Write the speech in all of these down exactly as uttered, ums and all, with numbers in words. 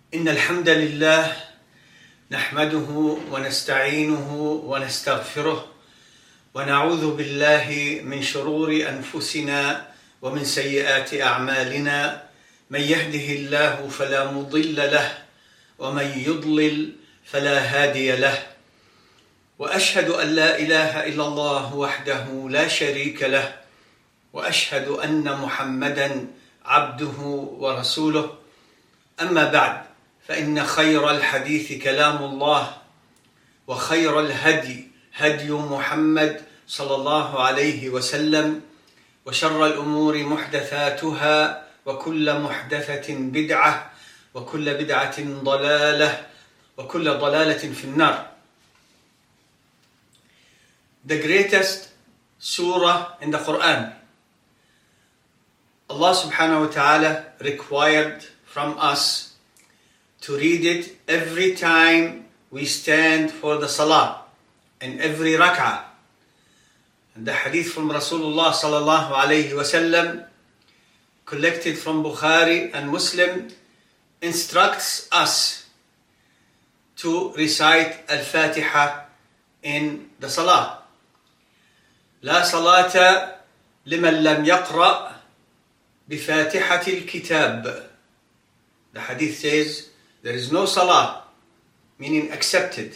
إن الحمد لله نحمده ونستعينه ونستغفره ونعوذ بالله من شرور أنفسنا ومن سيئات أعمالنا. من يهده الله فلا مضل له ومن يضلل فلا هادي له. وأشهد أن لا إله إلا الله وحده لا شريك له، وأشهد أن محمدًا عبده ورسوله. أما بعد، فإن خير الحديث كلام الله، وخير الهدي هدي محمد صلى الله عليه وسلم، وشر الأمور محدثاتها، وكل محدثة بدعة، وكل بدعة ضلالة، وكل ضلالة في النار. The greatest surah in the Quran. Allah subhanahu wa ta'ala required from us to read it every time we stand for the salah, and every rak'ah. And the hadith from Rasulullah sallallahu alayhi wa sallam, collected from Bukhari and Muslim, instructs us to recite Al-Fatiha in the salah. لا صلاة لمن لم يقرأ بفاتحة الكتاب. The hadith says there is no salah, meaning accepted,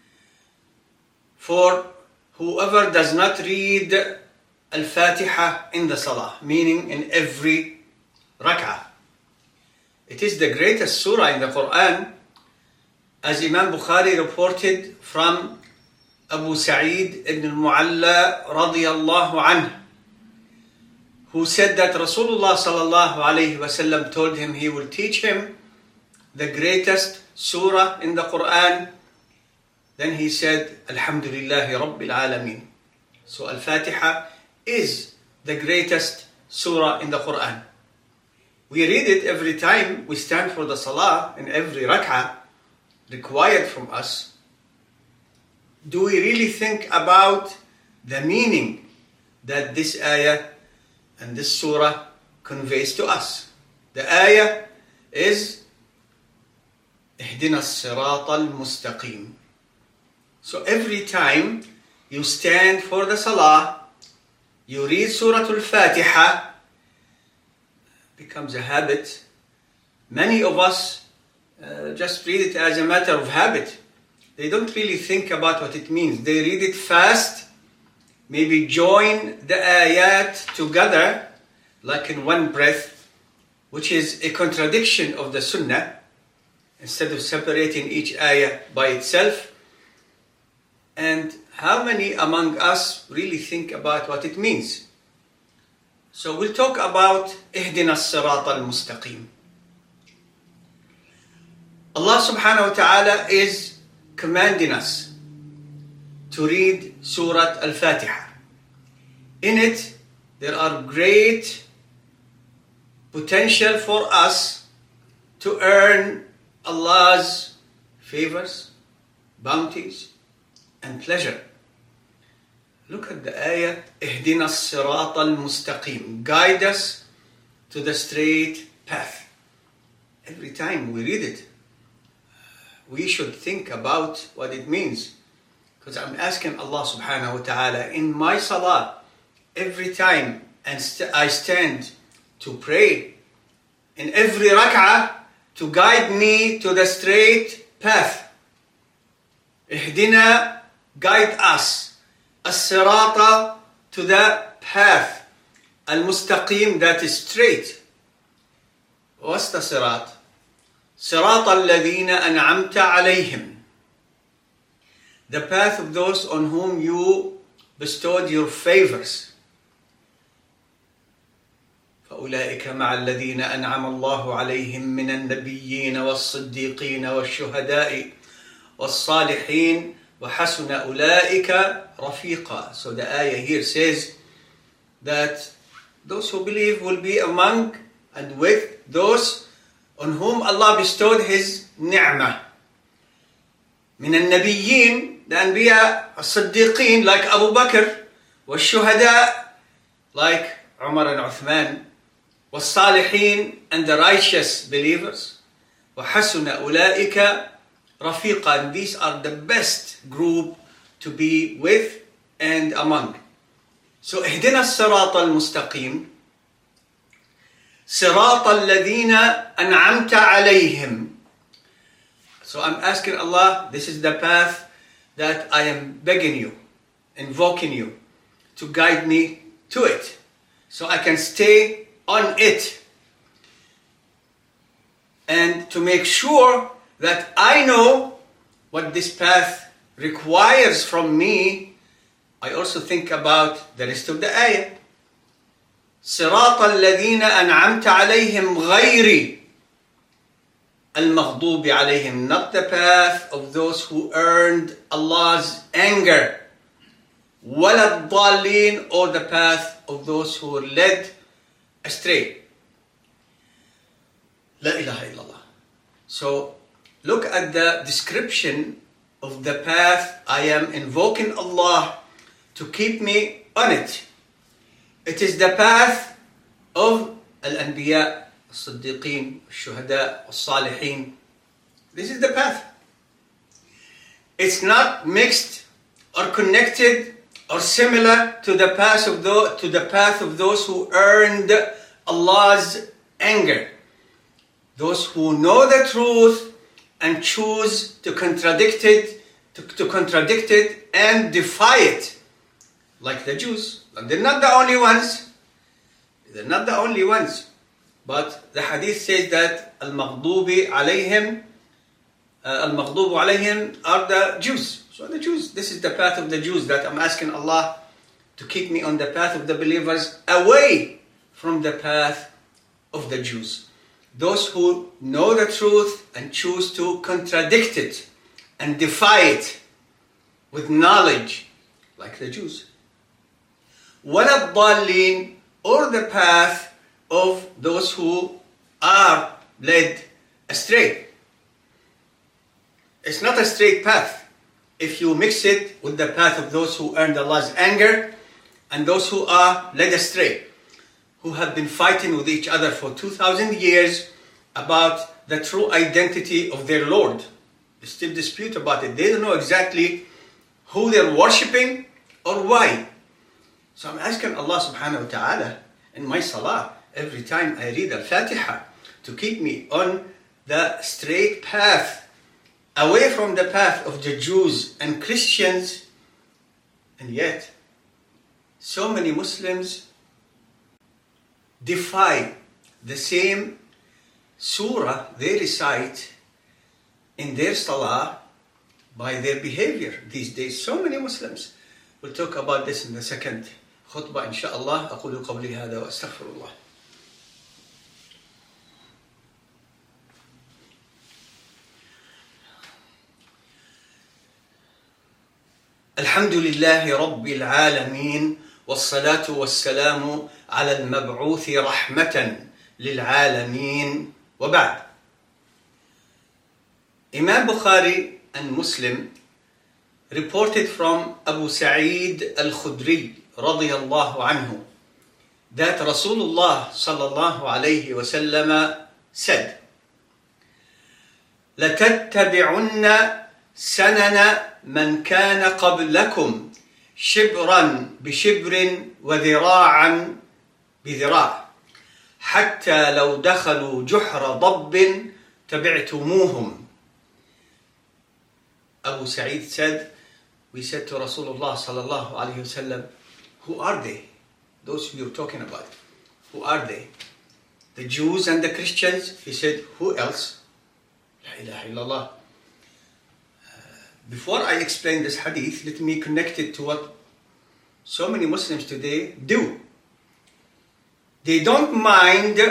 for whoever does not read Al-Fatiha in the salah, meaning in every rak'ah. It is the greatest surah in the Quran, as Imam Bukhari reported from Abu Sa'id ibn al-Mu'alla radiyallahu anhu, who said that Rasulullah sallallahu alayhi wa sallam told him he will teach him the greatest surah in the Quran. Then he said, Alhamdulillahi Rabbil Alameen. So Al-Fatiha is the greatest surah in the Quran. We read it every time we stand for the salah, in every rak'ah required from us. Do we really think about the meaning that this ayah and this surah conveys to us? The ayah is اهدنا الصراط المستقيم. So every time you stand for the salah, you read Surah Al-Fatiha, becomes a habit. Many of us uh, just read it as a matter of habit. They don't really think about what it means. They read it fast, maybe join the ayat together like in one breath, which is a contradiction of the sunnah, instead of separating each ayah by itself. And how many among us really think about what it means? So we'll talk about اهدنا الصراط المستقيم. Allah subhanahu wa ta'ala is commanding us to read Surah Al-Fatiha. In it, there are great potential for us to earn Allah's favors, bounties, and pleasure. Look at the ayah, اهدنا الصراط المستقيم. Guide us to the straight path. Every time we read it, we should think about what it means. Because I'm asking Allah subhanahu wa ta'ala in my salah, every time and st- I stand to pray, in every rak'ah, to guide me to the straight path. Ihdina, guide us. As-sirata, to the path. Al-mustaqim, that is straight. What's the sirat? صراط الذين أنعمت عليهم. The path of those on whom you bestowed your favors. فأولئك مع الذين أنعم الله عليهم من النبيين والصديقين والشهداء والصالحين وحسن أولئك رفيقا. So the ayah here says that those who believe will be among and with those on whom Allah bestowed His ni'mah. من النبيين, the Anbiya, الصديقين like Abu Bakr, والشهداء like Umar and Uthman, والصالحين, and the righteous believers, وحسن أولئك رفيقا. And these are the best group to be with and among. So اهدنا الصراط المستقيم صراط الذين أنعمت عليهم. So I'm asking Allah, this is the path that I am begging you, invoking you to guide me to it, so I can stay on it, and to make sure that I know what this path requires from me. I also think about the rest of the ayah. صراط الذين أنعمت عليهم غير المغضوب عليهم, not the path of those who earned Allah's anger, ولا الضالين, or the path of those who were led astray. La ilaha illallah. So look at the description of the path I am invoking Allah to keep me on it. It is the path of Al-Anbiya, Al-Siddiqeen, Al-Shuhada, Al-Salihin. This is the path. It's not mixed or connected or similar to the path of those, to the path of those who earned Allah's anger. Those who know the truth and choose to contradict it, to, to contradict it and defy it, like the Jews. And they're not the only ones. They're not the only ones. But the hadith says that al-maghdubi alayhim, uh, al-maghdubu alayhim are the Jews. So the Jews, this is the path of the Jews that I'm asking Allah to keep me on the path of the believers, away from the path of the Jews. Those who know the truth and choose to contradict it and defy it with knowledge, like the Jews. وَلَا الضَّالِّينَ, or the path of those who are led astray. It's not a straight path if you mix it with the path of those who earned Allah's anger and those who are led astray, who have been fighting with each other for two thousand years about the true identity of their Lord. They still dispute about it. They don't know exactly who they're worshipping or why. So I'm asking Allah subhanahu wa ta'ala in my salah, every time I read Al-Fatiha, to keep me on the straight path, away from the path of the Jews and Christians. And yet, so many Muslims defy the same surah they recite in their salah by their behavior these days. So many Muslims. We'll talk about this in the second khutbah, inshaAllah. أقول قولي هذا وأستغفر الله. الحمد لله رب العالمين والصلاة والسلام على المبعوث رحمة للعالمين وبعد. Imam Bukhari and Muslim reported from Abu Sa'id al-Khudri radiyallahu anhu that Rasulullah sallallahu alayhi wa sallam said, لَتَتَّبِعُنَّ سَنَنَ مَنْ كَانَ قَبْلَكُمْ شِبْرًا بِشِبْرٍ وَذِرَاعًا بِذِرَاعٍ حَتَّى لَوْ دَخَلُوا جُحْرَ ضَبٍّ تَبِعْتُمُوهُمْ. Abu Sa'id said, we said to Rasulullah sallallahu alayhi wa sallam, who are they? Those you're talking about. Who are they? The Jews and the Christians? He said, who else? La ilaha illallah. Before I explain this hadith, let me connect it to what so many Muslims today do. They don't mind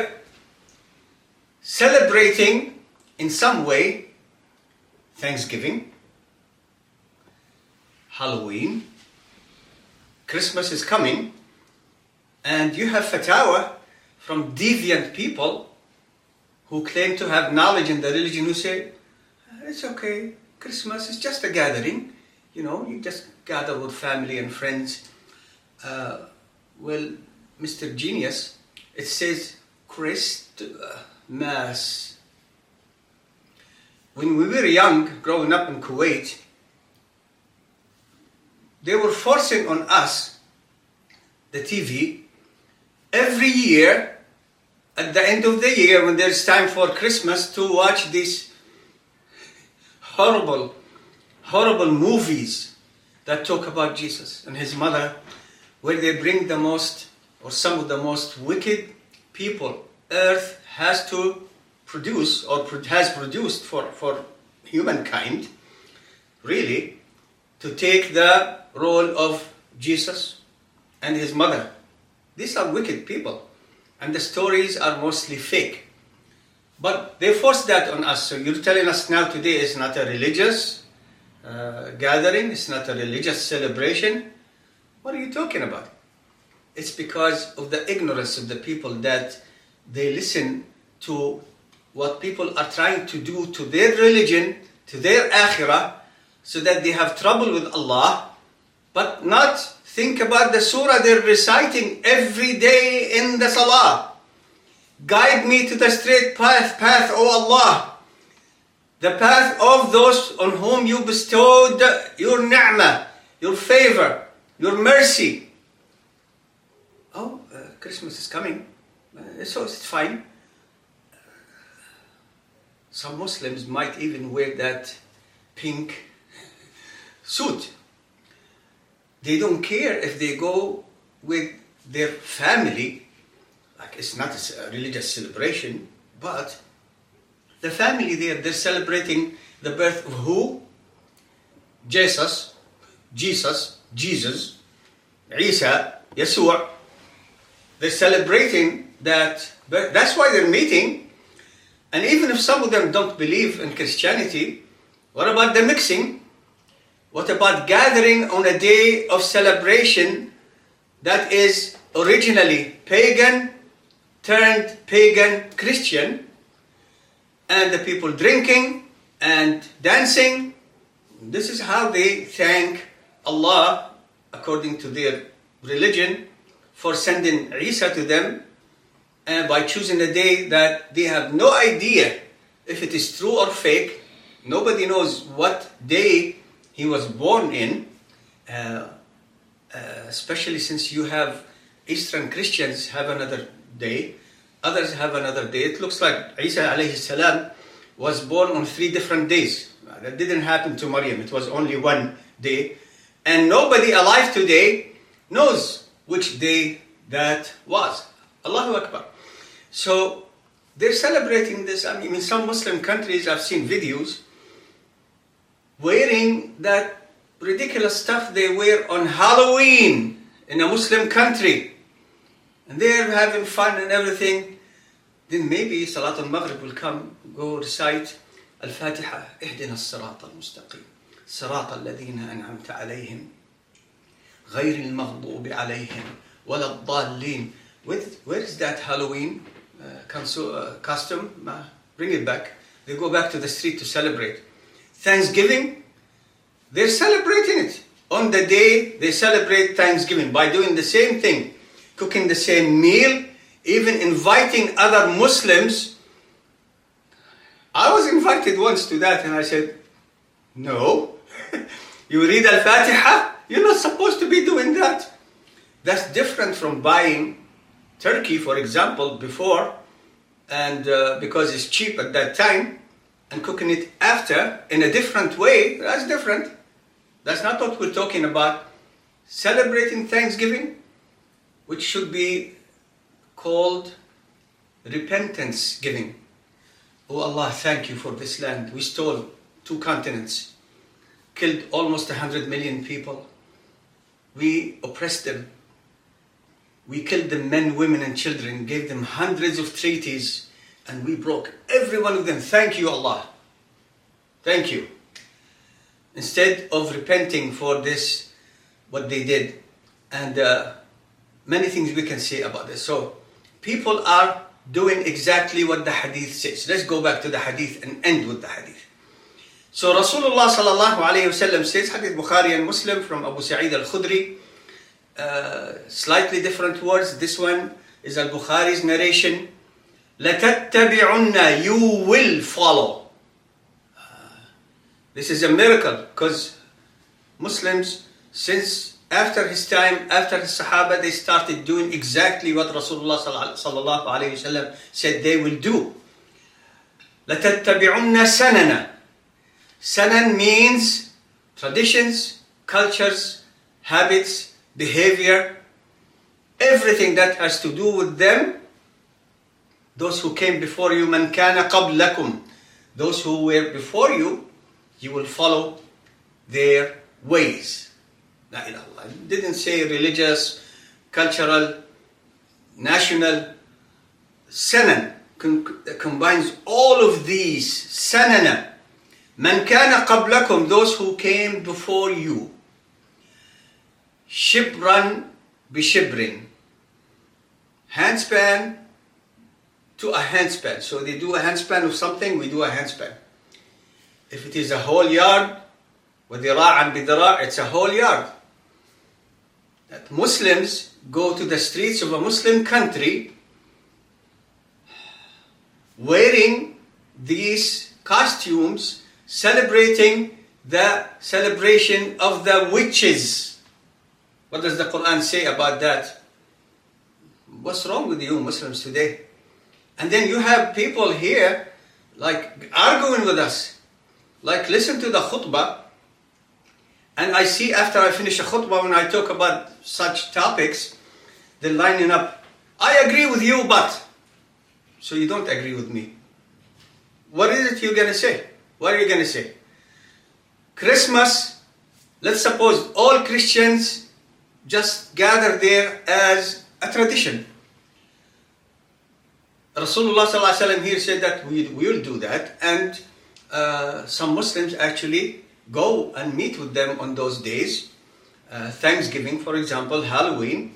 celebrating in some way Thanksgiving, Halloween, Christmas is coming, and you have fatwa from deviant people who claim to have knowledge in the religion who say, it's okay. Christmas is just a gathering, you know, you just gather with family and friends. Uh, well, Mister Genius, it says Christmas. when we were young, growing up in Kuwait, they were forcing on us the T V every year, at the end of the year, when there's time for Christmas, to watch these horrible, horrible movies that talk about Jesus and his mother, where they bring the most, or some of the most wicked people Earth has to produce, or has produced for, for humankind, really, to take the role of Jesus and his mother. These are wicked people, and the stories are mostly fake. But they force that on us. So you're telling us now today is not a religious uh, gathering, it's not a religious celebration. What are you talking about? It's because of the ignorance of the people that they listen to what people are trying to do to their religion, to their akhirah, so that they have trouble with Allah, but not think about the surah they're reciting every day in the salah. Guide me to the straight path, path, O Allah. The path of those on whom you bestowed your ni'mah, your favor, your mercy. Oh, uh, Christmas is coming, uh, so it's fine. Some Muslims might even wear that pink suit. They don't care if they go with their family. Like, it's not a religious celebration, but the family there, they're celebrating the birth of who? Jesus, Jesus, Jesus, Isa, Yeshua. They're celebrating that birth. That's why they're meeting. And even if some of them don't believe in Christianity, what about the mixing? What about gathering on a day of celebration that is originally pagan, turned pagan Christian, and the people drinking and dancing? This is how they thank Allah, according to their religion, for sending Isa to them, and by choosing a day that they have no idea if it is true or fake. Nobody knows what day he was born in, uh, uh, especially since you have Eastern Christians have another day, others have another day. It looks like Isa alayhi salam was born on three different days. That didn't happen to Maryam. It was only one day. And nobody alive today knows which day that was. Allahu Akbar. So they're celebrating this. I mean, in some Muslim countries, I've seen videos wearing that ridiculous stuff they wear on Halloween in a Muslim country. And they're having fun and everything. Then maybe Salat al-Maghrib will come, go recite Al-Fatiha. اهدنا الصراط المستقيم صراط الذين أنعمت عليهم غير المغضوب عليهم ولا الضالين. Where is that Halloween uh, uh, custom? Uh, bring it back. They go back to the street to celebrate. Thanksgiving, they're celebrating it. On the day they celebrate Thanksgiving by doing the same thing, cooking the same meal, even inviting other Muslims. I was invited once to that and I said, no, you read Al-Fatiha? You're not supposed to be doing that. That's different from buying turkey, for example, before, and uh, because it's cheap at that time, and cooking it after in a different way. That's different. That's not what we're talking about. Celebrating Thanksgiving, which should be called repentance giving. Oh Allah, thank you for this land. We stole two continents, killed almost a hundred million people. We oppressed them. We killed them, men, women, and children, gave them hundreds of treaties, and we broke every one of them. Thank you, Allah. Thank you. Instead of repenting for this, what they did, and uh, many things we can say about this. So, people are doing exactly what the hadith says. Let's go back to the hadith and end with the hadith. So, Rasulullah sallallahu alayhi wa sallam says, hadith Bukhari and Muslim from Abu Sa'id al-Khudri, uh, slightly different words. This one is al-Bukhari's narration. لَتَتَّبِعُنَّ, you will follow. This is a miracle, because Muslims, since after his time, after his Sahaba, they started doing exactly what Rasulullah sallallahu alayhi wasallam said they will do. لَتَتَّبِعُنَّ سَنَنًا. Sanan means traditions, cultures, habits, behavior, everything that has to do with them. Those who came before you, مَنْ كَانَ قَبْلَكُمْ. Those who were before you, you will follow their ways. La ilaha illallah. It didn't say religious, cultural, national. Sanan combines all of these. Sanana. Man kana qablakum, those who came before you. Shibran bishibrin. Handspan to a handspan. So they do a handspan of something, we do a handspan. If it is a whole yard, وَذِرَاعًا بِذِرَاعٍ, it's a whole yard. That Muslims go to the streets of a Muslim country wearing these costumes, celebrating the celebration of the witches. What does the Quran say about that? What's wrong with you Muslims today? And then you have people here like arguing with us. Like listen to the khutbah, and I see after I finish a khutbah, when I talk about such topics, they're lining up. I agree with you, but... So you don't agree with me. What is it you're going to say? What are you going to say? Christmas, let's suppose all Christians just gather there as a tradition. Rasulullah sallallahu alaihi wasallam here said that we will do that, and uh, some Muslims actually go and meet with them on those days. Uh, Thanksgiving, for example, Halloween.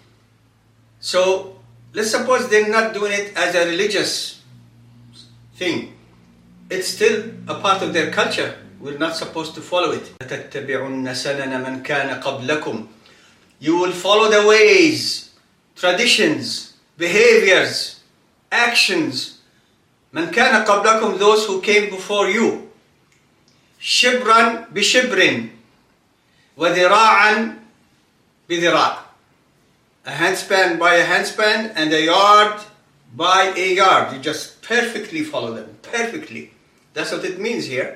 So let's suppose they're not doing it as a religious thing. It's still a part of their culture. We're not supposed to follow it. تَتَّبِعُنَّ سَنَنَ مَنْ كَانَ قَبْلَكُمْ. You will follow the ways, traditions, behaviors, actions. مَنْ كَانَ قَبْلَكُمْ, those who came before you. شِبْرًا بِشِبْرٍ وَذِرَاعًا بِذِرَاعٍ. A handspan by a handspan and a yard by a yard. You just perfectly follow them. Perfectly. That's what it means here.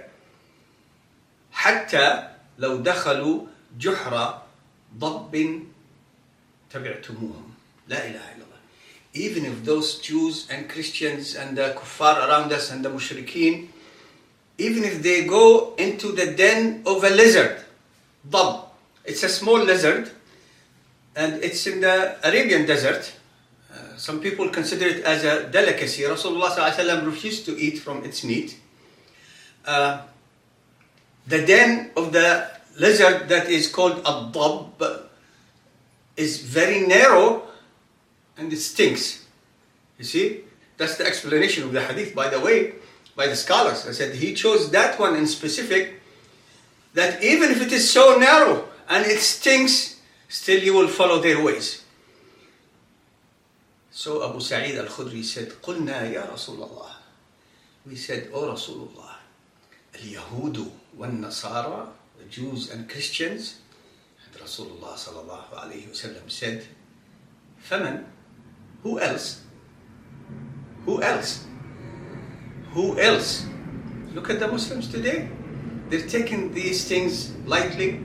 حتى لو دخلوا جحر ضب تبعتموهم. لا إله إلا الله. Even if those Jews and Christians and the kuffar around us and the mushrikeen, even if they go into the den of a lizard, ضب. It's a small lizard, and it's in the Arabian desert. Uh, some people consider it as a delicacy. Rasulullah sallallahu alaihi wasallam refused to eat from its meat. Uh, the den of the lizard that is called a ضب is very narrow and it stinks. You see? That's the explanation of the hadith, by the way, by the scholars. I said he chose that one in specific, that even if it is so narrow and it stinks, still you will follow their ways. So Abu Sa'id al-Khudri said, قُلْنَا يَا رَسُولَ اللَّهِ. We said, O Rasulullah, al-Yahudu wal-Nasara, the Jews and Christians. And Rasulullah sallallahu alayhi wasallam said, فَمَنْ? Who else? Who else? Who else? Look at the Muslims today. They're taking these things lightly,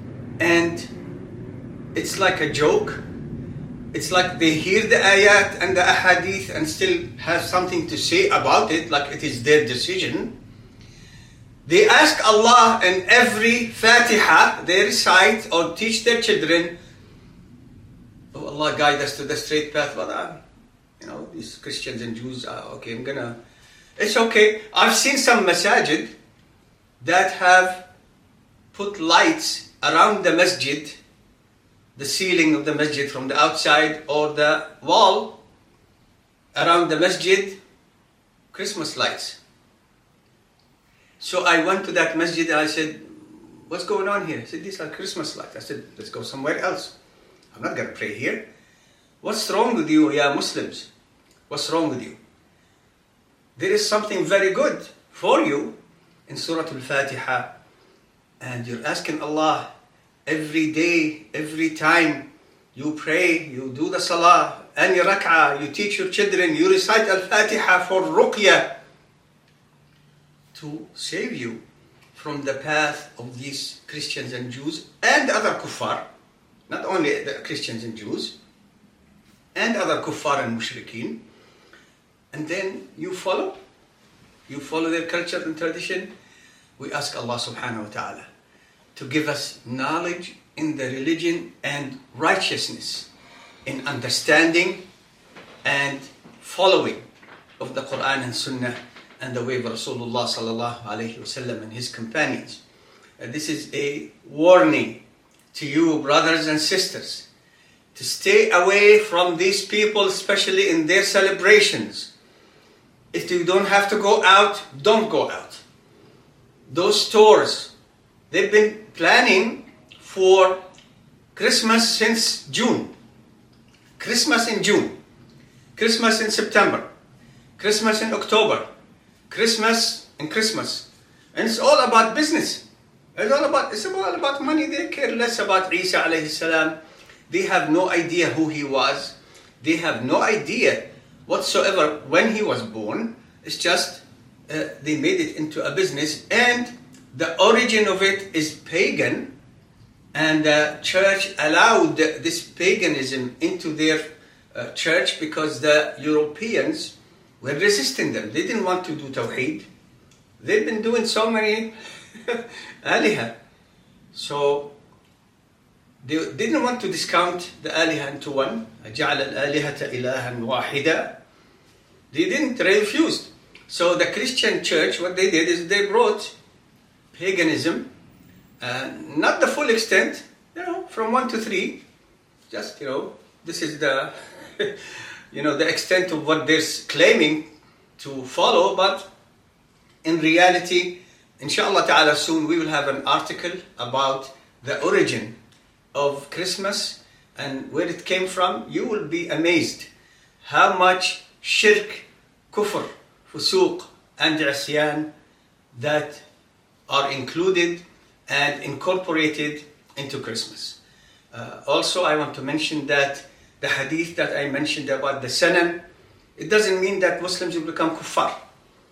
and it's like a joke. It's like they hear the ayat and the ahadith and still have something to say about it, like it is their decision. They ask Allah in every Fatiha they recite or teach their children, oh Allah, guide us to the straight path. But uh, you know, these Christians and Jews are okay, I'm gonna, it's okay. I've seen some masajid that have put lights around the masjid, the ceiling of the masjid from the outside, or the wall around the masjid, Christmas lights. So I went to that masjid and I said, what's going on here? He said, these are Christmas lights. I said, let's go somewhere else. I'm not going to pray here. What's wrong with you, ya Muslims? What's wrong with you? There is something very good for you. in Surah Al-Fatiha, and you're asking Allah every day, every time you pray, you do the salah, and your rak'ah, you teach your children, you recite Al-Fatiha for ruqya to save you from the path of these Christians and Jews and other kuffar, not only the Christians and Jews, and other kuffar and mushrikeen. And then you follow, you follow their culture and tradition. We ask Allah subhanahu wa ta'ala to give us knowledge in the religion and righteousness in understanding and following of the Quran and Sunnah and the way of Rasulullah sallallahu alayhi wasallam and his companions. And this is a warning to you, brothers and sisters, to stay away from these people, especially in their celebrations. If you don't have to go out, don't go out. Those stores, they've been planning for Christmas since June. Christmas in June, Christmas in September, Christmas in October, Christmas and Christmas. And it's all about business. It's all about, it's all about money. They care less about Isa alayhi salam. They have no idea who he was. They have no idea whatsoever when he was born. It's just uh, they made it into a business, and the origin of it is pagan, and the church allowed this paganism into their uh, church because the Europeans were resisting them. They didn't want to do Tawheed. They've been doing so many aliha. So they didn't want to discount the aliha into one. أَجَعَلَ الْآلِهَةَ إِلَهًا وَاحِدًا. They didn't, they refused. So the Christian church, what they did is they brought paganism, uh, not the full extent, you know, from one to three. Just, you know, this is the, you know, the extent of what they're claiming to follow. But in reality, inshallah ta'ala, soon we will have an article about the origin of Christmas and where it came from. You will be amazed how much shirk, kufr, fusuq and isyan that are included and incorporated into Christmas. Uh, also, I want to mention that the hadith that I mentioned about the sanam, it doesn't mean that Muslims will become kuffar. Uh,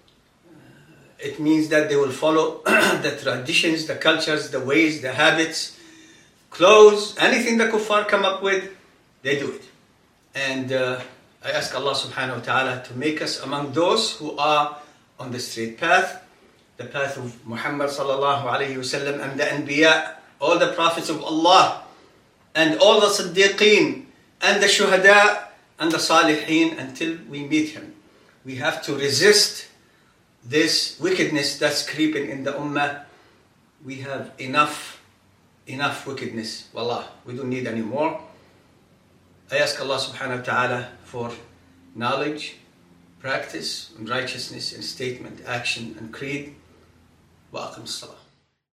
it means that they will follow the traditions, the cultures, the ways, the habits, clothes, anything the kuffar come up with, they do it. And uh, I ask Allah subhanahu wa ta'ala to make us among those who are on the straight path, the path of Muhammad sallallahu alayhi wasallam and the Anbiya, all the prophets of Allah, and all the Siddiqeen, and the Shuhada, and the Salihin, until we meet him. We have to resist this wickedness that's creeping in the Ummah. We have enough, enough wickedness. Wallah, we don't need any more. I ask Allah subhanahu wa ta'ala for knowledge, practice, and righteousness in statement, action, and creed. Wa aqim as-salah.